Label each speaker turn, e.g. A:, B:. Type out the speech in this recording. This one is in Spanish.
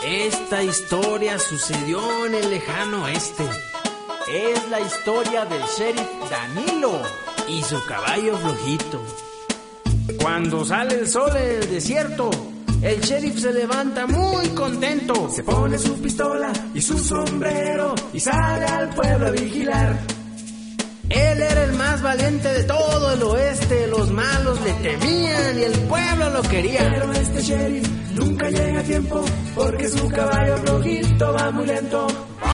A: Esta historia sucedió en el lejano oeste.
B: Es la historia del sheriff Danilo
A: y su caballo flojito. Cuando sale el sol en el desierto, el sheriff se levanta muy contento.
C: Se pone su pistola y su sombrero y sale al pueblo a vigilar.
A: Él era el más valiente de todo el oeste. Los malos le temían y el pueblo lo quería.
C: Pero este sheriff nunca llega a tiempo, porque su caballo flojito va muy lento.